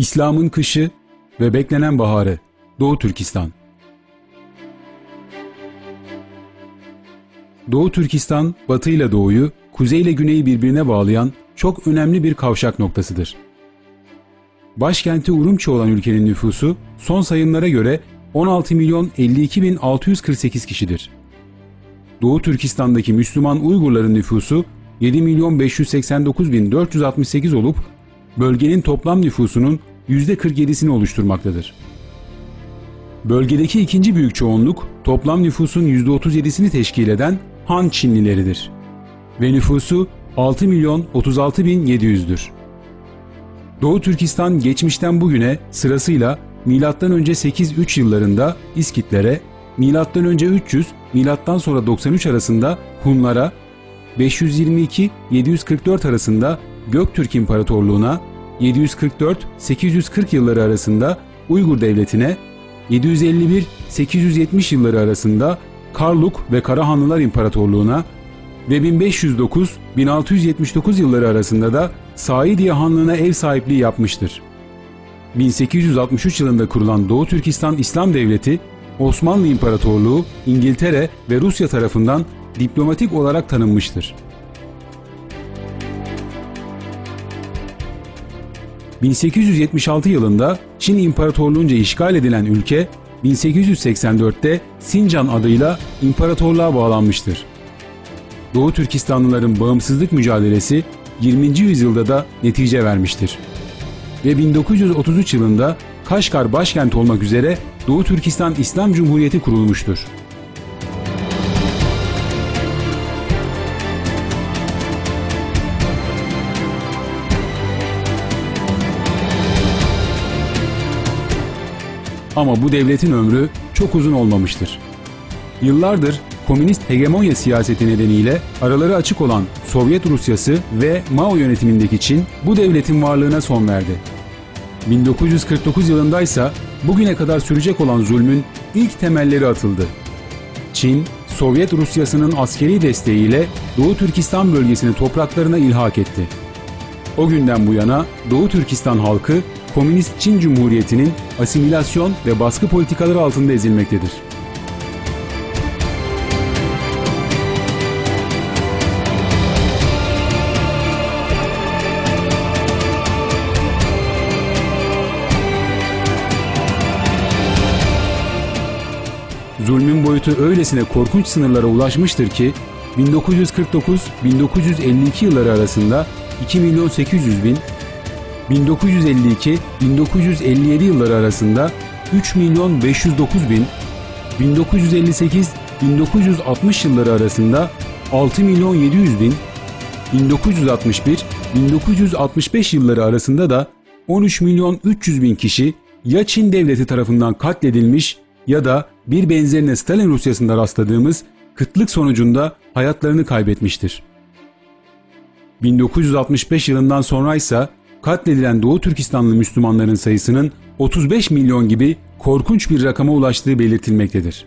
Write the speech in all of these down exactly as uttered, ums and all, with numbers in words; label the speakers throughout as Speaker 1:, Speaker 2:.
Speaker 1: İslam'ın kışı ve beklenen baharı, Doğu Türkistan. Doğu Türkistan, batı ile doğuyu, kuzey ile güneyi birbirine bağlayan çok önemli bir kavşak noktasıdır. Başkenti Urumçi olan ülkenin nüfusu son sayımlara göre on altı milyon elli iki bin altı yüz kırk sekiz kişidir. Doğu Türkistan'daki Müslüman Uygurların nüfusu yedi milyon beş yüz seksen dokuz bin dört yüz altmış sekiz olup bölgenin toplam nüfusunun yüzde kırk yedisini oluşturmaktadır. Bölgedeki ikinci büyük çoğunluk toplam nüfusun yüzde otuz yedisini teşkil eden Han Çinlileridir ve nüfusu altı milyon otuz altı bin yedi yüzdür. Doğu Türkistan geçmişten bugüne sırasıyla milattan önce sekiz yüz üç yıllarında İskitlere, milattan önce üç yüz, milattan sonra doksan üç arasında Hunlara, beş yüz yirmi iki yedi yüz kırk dört arasında Göktürk İmparatorluğu'na, yedi yüz kırk dört sekiz yüz kırk yılları arasında Uygur Devleti'ne, yedi yüz elli bir sekiz yüz yetmiş yılları arasında Karluk ve Karahanlılar İmparatorluğu'na ve bin beş yüz dokuz bin altı yüz yetmiş dokuz yılları arasında da Saidiye Hanlığı'na ev sahipliği yapmıştır. bin sekiz yüz altmış üç yılında kurulan Doğu Türkistan İslam Devleti, Osmanlı İmparatorluğu, İngiltere ve Rusya tarafından diplomatik olarak tanınmıştır. bin sekiz yüz yetmiş altı yılında Çin İmparatorluğu'nca işgal edilen ülke, bin sekiz yüz seksen dörtte Sincan adıyla imparatorluğa bağlanmıştır. Doğu Türkistanlıların bağımsızlık mücadelesi yirminci yüzyılda da netice vermiştir. Ve bin dokuz yüz otuz üç yılında Kaşgar başkent olmak üzere Doğu Türkistan İslam Cumhuriyeti kurulmuştur. Ama bu devletin ömrü çok uzun olmamıştır. Yıllardır komünist hegemonya siyaseti nedeniyle araları açık olan Sovyet Rusyası ve Mao yönetimindeki Çin bu devletin varlığına son verdi. bin dokuz yüz kırk dokuz yılındaysa bugüne kadar sürecek olan zulmün ilk temelleri atıldı. Çin, Sovyet Rusyası'nın askeri desteğiyle Doğu Türkistan bölgesini topraklarına ilhak etti. O günden bu yana Doğu Türkistan halkı Komünist Çin Cumhuriyeti'nin asimilasyon ve baskı politikaları altında ezilmektedir. Zulmün boyutu öylesine korkunç sınırlara ulaşmıştır ki bin dokuz yüz kırk dokuz bin dokuz yüz elli iki yılları arasında iki milyon sekiz yüz bin, bin dokuz yüz elli iki bin dokuz yüz elli yedi yılları arasında üç milyon beş yüz dokuz bin, bin dokuz yüz elli sekiz bin dokuz yüz altmış yılları arasında altı milyon yedi yüz bin, bin dokuz yüz altmış bir bin dokuz yüz altmış beş yılları arasında da on üç milyon üç yüz bin kişi ya Çin devleti tarafından katledilmiş ya da bir benzerine Stalin Rusyası'nda rastladığımız kıtlık sonucunda hayatlarını kaybetmiştir. bin dokuz yüz altmış beş yılından sonra ise katledilen Doğu Türkistanlı Müslümanların sayısının otuz beş milyon gibi korkunç bir rakama ulaştığı belirtilmektedir.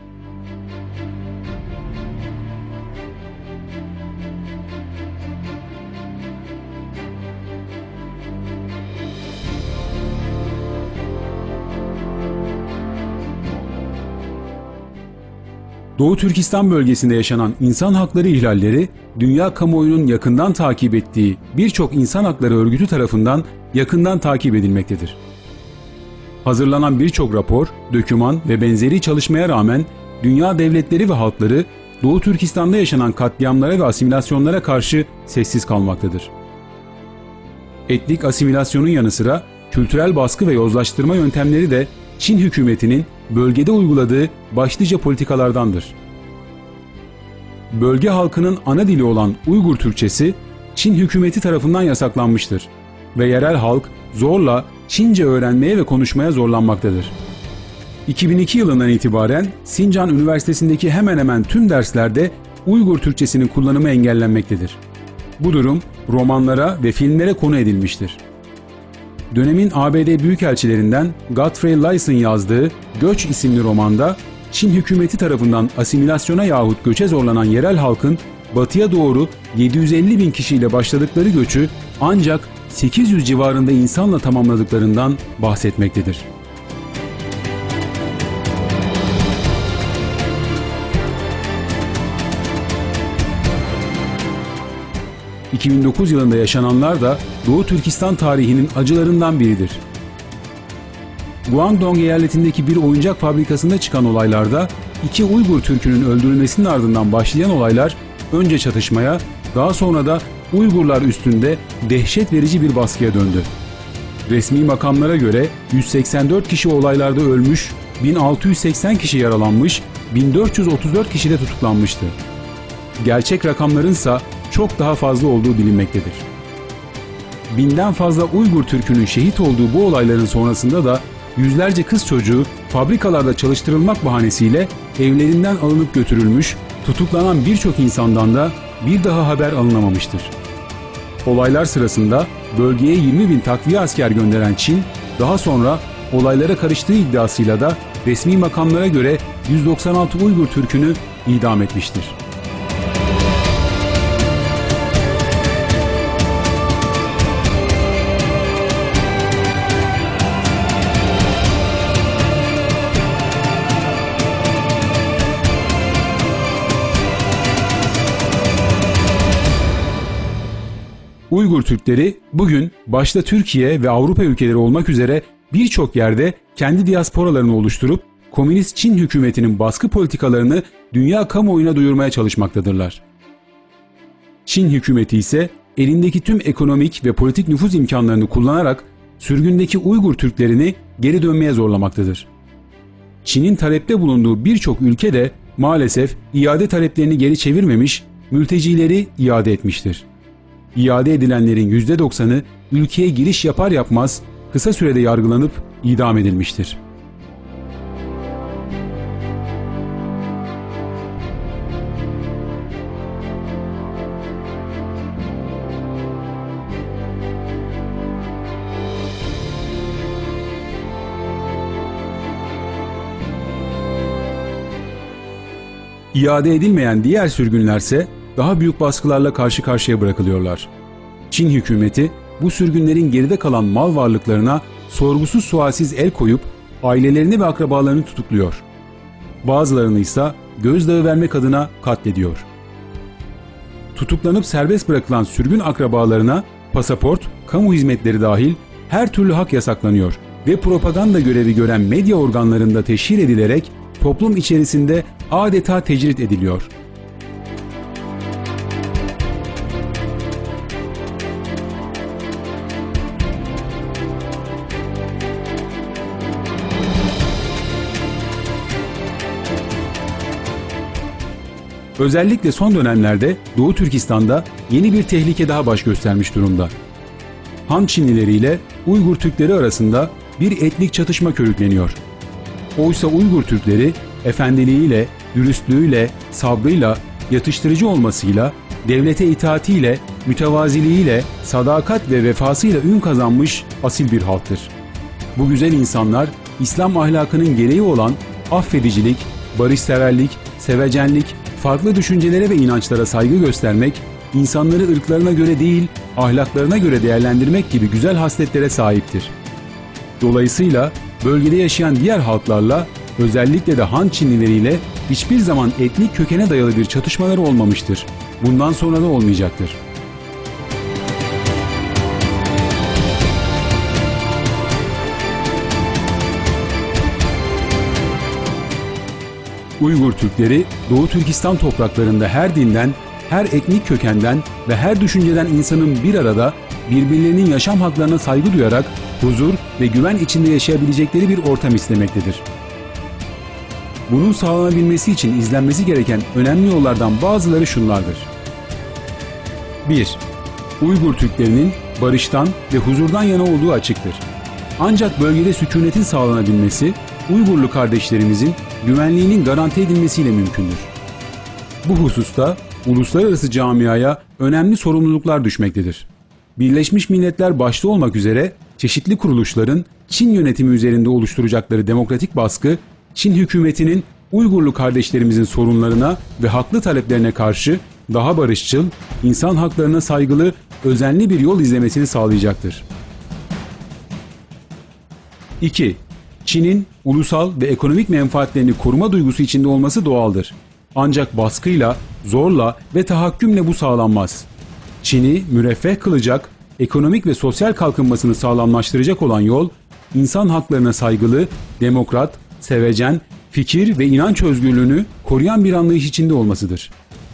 Speaker 1: Doğu Türkistan bölgesinde yaşanan insan hakları ihlalleri, dünya kamuoyunun yakından takip ettiği birçok insan hakları örgütü tarafından yakından takip edilmektedir. Hazırlanan birçok rapor, döküman ve benzeri çalışmaya rağmen dünya devletleri ve halkları Doğu Türkistan'da yaşanan katliamlara ve asimilasyonlara karşı sessiz kalmaktadır. Etnik asimilasyonun yanı sıra kültürel baskı ve yozlaştırma yöntemleri de Çin hükümetinin bölgede uyguladığı başlıca politikalardandır. Bölge halkının ana dili olan Uygur Türkçesi Çin hükümeti tarafından yasaklanmıştır ve yerel halk zorla Çince öğrenmeye ve konuşmaya zorlanmaktadır. iki bin iki yılından itibaren Sincan Üniversitesi'ndeki hemen hemen tüm derslerde Uygur Türkçesinin kullanımı engellenmektedir. Bu durum romanlara ve filmlere konu edilmiştir. Dönemin A B D Büyükelçilerinden Godfrey Lyson yazdığı Göç isimli romanda Çin hükümeti tarafından asimilasyona yahut göçe zorlanan yerel halkın batıya doğru yedi yüz elli bin kişiyle başladıkları göçü ancak sekiz yüz civarında insanla tamamladıklarından bahsetmektedir. iki bin dokuz yılında yaşananlar da Doğu Türkistan tarihinin acılarından biridir. Guangdong eyaletindeki bir oyuncak fabrikasında çıkan olaylarda iki Uygur Türk'ünün öldürülmesinin ardından başlayan olaylar önce çatışmaya, daha sonra da Uygurlar üstünde dehşet verici bir baskıya döndü. Resmi makamlara göre yüz seksen dört kişi olaylarda ölmüş, bin altı yüz seksen kişi yaralanmış, bin dört yüz otuz dört kişi de tutuklanmıştı. Gerçek rakamlarınsa çok daha fazla olduğu bilinmektedir. Binden fazla Uygur Türk'ünün şehit olduğu bu olayların sonrasında da yüzlerce kız çocuğu fabrikalarda çalıştırılmak bahanesiyle evlerinden alınıp götürülmüş, tutuklanan birçok insandan da bir daha haber alınamamıştır. Olaylar sırasında bölgeye yirmi bin takviye asker gönderen Çin, daha sonra olaylara karıştığı iddiasıyla da resmi makamlara göre yüz doksan altı Uygur Türk'ünü idam etmiştir. Uygur Türkleri bugün başta Türkiye ve Avrupa ülkeleri olmak üzere birçok yerde kendi diasporalarını oluşturup Komünist Çin hükümetinin baskı politikalarını dünya kamuoyuna duyurmaya çalışmaktadırlar. Çin hükümeti ise elindeki tüm ekonomik ve politik nüfuz imkanlarını kullanarak sürgündeki Uygur Türklerini geri dönmeye zorlamaktadır. Çin'in talepte bulunduğu birçok ülke de maalesef iade taleplerini geri çevirmemiş, mültecileri iade etmiştir. İade edilenlerin yüzde doksanı ülkeye giriş yapar yapmaz kısa sürede yargılanıp idam edilmiştir. İade edilmeyen diğer sürgünlerse daha büyük baskılarla karşı karşıya bırakılıyorlar. Çin hükümeti bu sürgünlerin geride kalan mal varlıklarına sorgusuz sualsiz el koyup ailelerini ve akrabalarını tutukluyor. Bazılarını ise gözdağı vermek adına katlediyor. Tutuklanıp serbest bırakılan sürgün akrabalarına pasaport, kamu hizmetleri dahil her türlü hak yasaklanıyor ve propaganda görevi gören medya organlarında teşhir edilerek toplum içerisinde adeta tecrit ediliyor. Özellikle son dönemlerde Doğu Türkistan'da yeni bir tehlike daha baş göstermiş durumda. Han Çinlileri ile Uygur Türkleri arasında bir etnik çatışma körükleniyor. Oysa Uygur Türkleri efendiliğiyle, dürüstlüğüyle, sabrıyla, yatıştırıcı olmasıyla, devlete itaatiyle, mütevaziliğiyle, sadakat ve vefasıyla ün kazanmış asil bir halktır. Bu güzel insanlar İslam ahlakının gereği olan affedicilik, barışseverlik, sevecenlik, farklı düşüncelere ve inançlara saygı göstermek, insanları ırklarına göre değil, ahlaklarına göre değerlendirmek gibi güzel hasletlere sahiptir. Dolayısıyla bölgede yaşayan diğer halklarla, özellikle de Han Çinlileriyle hiçbir zaman etnik kökene dayalı bir çatışmaları olmamıştır. Bundan sonra da olmayacaktır. Uygur Türkleri Doğu Türkistan topraklarında her dinden, her etnik kökenden ve her düşünceden insanın bir arada birbirlerinin yaşam haklarına saygı duyarak huzur ve güven içinde yaşayabilecekleri bir ortam istemektedir. Bunun sağlanabilmesi için izlenmesi gereken önemli yollardan bazıları şunlardır. bir. Uygur Türklerinin barıştan ve huzurdan yana olduğu açıktır. Ancak bölgede sükunetin sağlanabilmesi, Uygurlu kardeşlerimizin güvenliğinin garanti edilmesiyle mümkündür. Bu hususta uluslararası camiaya önemli sorumluluklar düşmektedir. Birleşmiş Milletler başta olmak üzere çeşitli kuruluşların Çin yönetimi üzerinde oluşturacakları demokratik baskı, Çin hükümetinin Uygurlu kardeşlerimizin sorunlarına ve haklı taleplerine karşı daha barışçıl, insan haklarına saygılı, özenli bir yol izlemesini sağlayacaktır. iki. Çin'in ulusal ve ekonomik menfaatlerini koruma duygusu içinde olması doğaldır. Ancak baskıyla, zorla ve tahakkümle bu sağlanmaz. Çin'i müreffeh kılacak, ekonomik ve sosyal kalkınmasını sağlamlaştıracak olan yol, insan haklarına saygılı, demokrat, sevecen, fikir ve inanç özgürlüğünü koruyan bir anlayış içinde olmasıdır.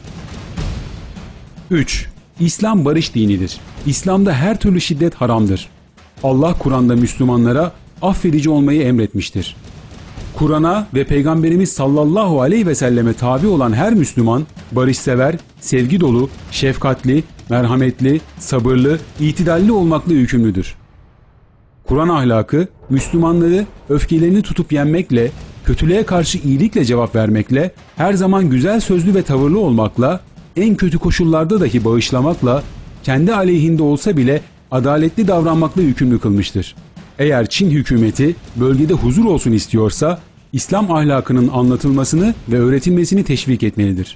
Speaker 1: üç. İslam barış dinidir. İslam'da her türlü şiddet haramdır. Allah Kur'an'da Müslümanlara affedici olmayı emretmiştir. Kur'an'a ve Peygamberimiz sallallahu aleyhi ve selleme tabi olan her Müslüman, barışsever, sevgi dolu, şefkatli, merhametli, sabırlı, itidalli olmakla yükümlüdür. Kur'an ahlakı, Müslümanları öfkelerini tutup yenmekle, kötülüğe karşı iyilikle cevap vermekle, her zaman güzel sözlü ve tavırlı olmakla, en kötü koşullarda dahi bağışlamakla, kendi aleyhinde olsa bile adaletli davranmakla yükümlü kılmıştır. Eğer Çin hükümeti bölgede huzur olsun istiyorsa, İslam ahlakının anlatılmasını ve öğretilmesini teşvik etmelidir.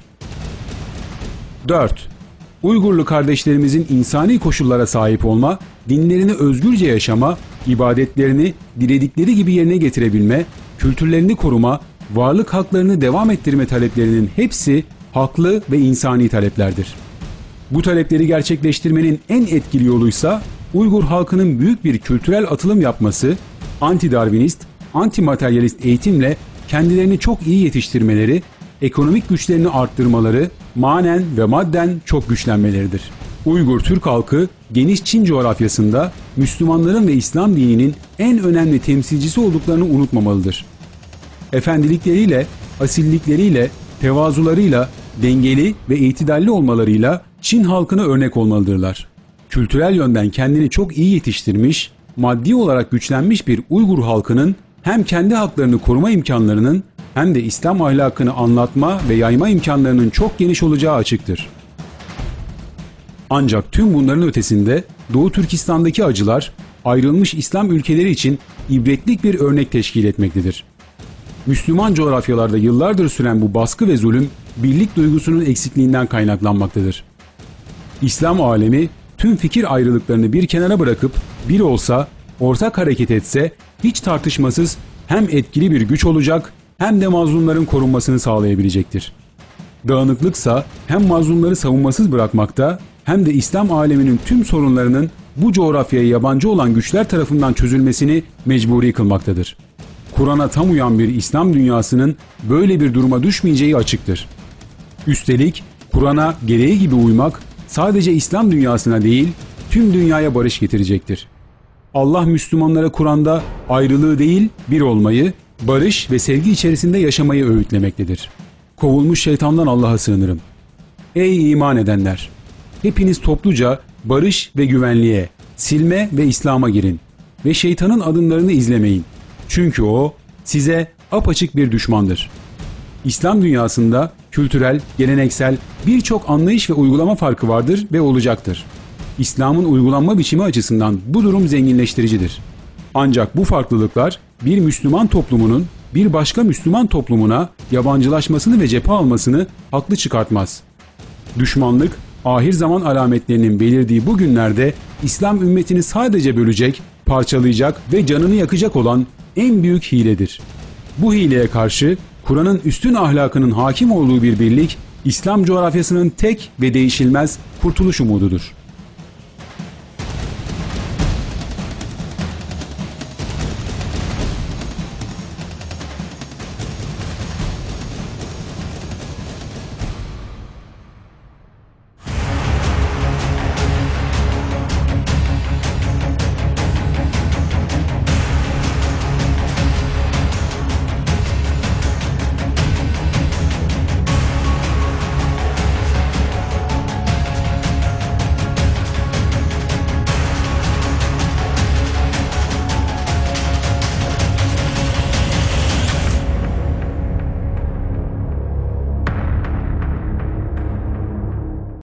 Speaker 1: dört. Uygurlu kardeşlerimizin insani koşullara sahip olma, dinlerini özgürce yaşama, ibadetlerini diledikleri gibi yerine getirebilme, kültürlerini koruma, varlık haklarını devam ettirme taleplerinin hepsi haklı ve insani taleplerdir. Bu talepleri gerçekleştirmenin en etkili yoluysa Uygur halkının büyük bir kültürel atılım yapması, anti-Darwinist, anti-materyalist eğitimle kendilerini çok iyi yetiştirmeleri, ekonomik güçlerini arttırmaları, manen ve madden çok güçlenmeleridir. Uygur Türk halkı geniş Çin coğrafyasında Müslümanların ve İslam dininin en önemli temsilcisi olduklarını unutmamalıdır. Efendilikleriyle, asillilikleriyle, tevazularıyla, dengeli ve itidalli olmalarıyla Çin halkına örnek olmalıdırlar. Kültürel yönden kendini çok iyi yetiştirmiş, maddi olarak güçlenmiş bir Uygur halkının hem kendi haklarını koruma imkanlarının hem de İslam ahlakını anlatma ve yayma imkanlarının çok geniş olacağı açıktır. Ancak tüm bunların ötesinde Doğu Türkistan'daki acılar ayrılmış İslam ülkeleri için ibretlik bir örnek teşkil etmektedir. Müslüman coğrafyalarda yıllardır süren bu baskı ve zulüm birlik duygusunun eksikliğinden kaynaklanmaktadır. İslam alemi tüm fikir ayrılıklarını bir kenara bırakıp bir olsa, ortak hareket etse hiç tartışmasız hem etkili bir güç olacak hem de mazlumların korunmasını sağlayabilecektir. Dağınıklıksa hem mazlumları savunmasız bırakmakta hem de İslam aleminin tüm sorunlarının bu coğrafyaya yabancı olan güçler tarafından çözülmesini mecburi kılmaktadır. Kur'an'a tam uyan bir İslam dünyasının böyle bir duruma düşmeyeceği açıktır. Üstelik Kur'an'a gereği gibi uymak sadece İslam dünyasına değil tüm dünyaya barış getirecektir. Allah Müslümanlara Kur'an'da ayrılığı değil bir olmayı, barış ve sevgi içerisinde yaşamayı öğütlemektedir. Kovulmuş şeytandan Allah'a sığınırım. Ey iman edenler! Hepiniz topluca barış ve güvenliğe, silme ve İslam'a girin ve şeytanın adımlarını izlemeyin. Çünkü o size apaçık bir düşmandır. İslam dünyasında kültürel, geleneksel birçok anlayış ve uygulama farkı vardır ve olacaktır. İslam'ın uygulanma biçimi açısından bu durum zenginleştiricidir. Ancak bu farklılıklar bir Müslüman toplumunun bir başka Müslüman toplumuna yabancılaşmasını ve cephe almasını haklı çıkartmaz. Düşmanlık, ahir zaman alametlerinin belirdiği bu günlerde İslam ümmetini sadece bölecek, parçalayacak ve canını yakacak olan en büyük hiledir. Bu hileye karşı Kur'an'ın üstün ahlakının hakim olduğu bir birlik, İslam coğrafyasının tek ve değişilmez kurtuluş umududur.